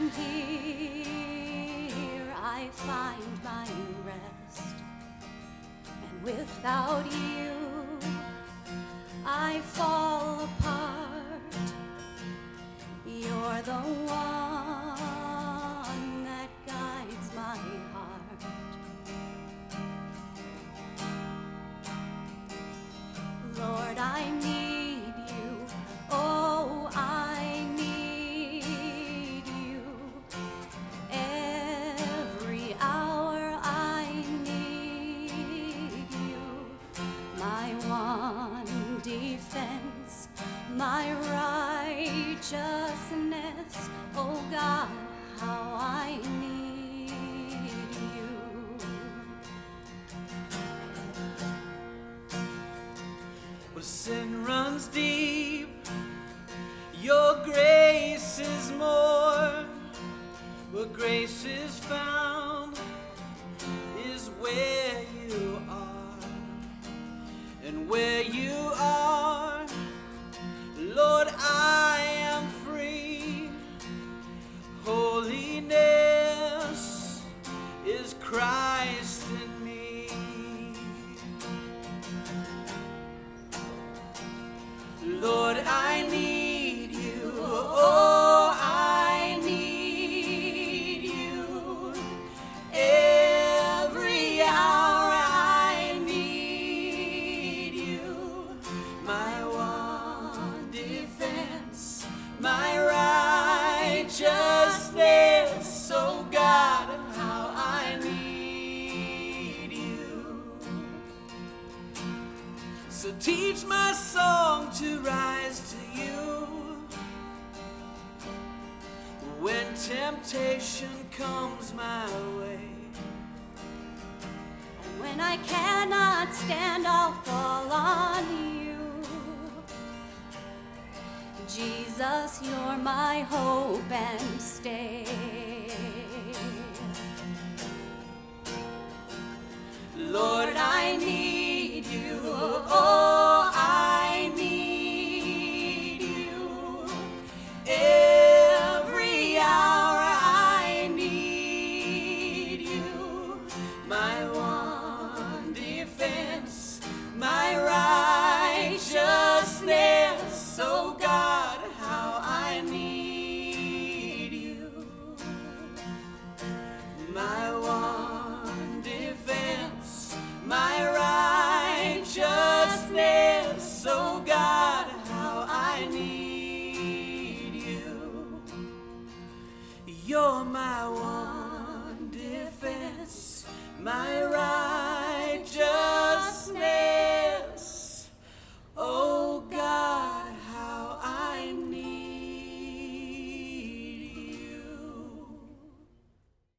here I find my rest, and without you I fall apart. You're the one that guides my heart. Lord, I need you. Oh, I need you. Every hour I need you. My one defense, my righteousness. Oh God, how I need you. Well, sin runs deep, your grace is more. Where grace is found is where you are. And where you are, Lord, I am free. Holiness is Christ in me. Lord, I need you. Oh, I need you. Every hour I need you. My one defense, my righteousness. Oh God, how I need you. So teach my song to rise to you when temptation comes my way. And when I cannot stand, I'll fall on you. Jesus, you're my hope and stay. Lord, I need you. Oh, I need you. Every hour I need you. My one defense, my righteousness. Oh God, how I need you. My one defense, my righteousness. Oh God, how I need you. You're my one defense, my righteousness.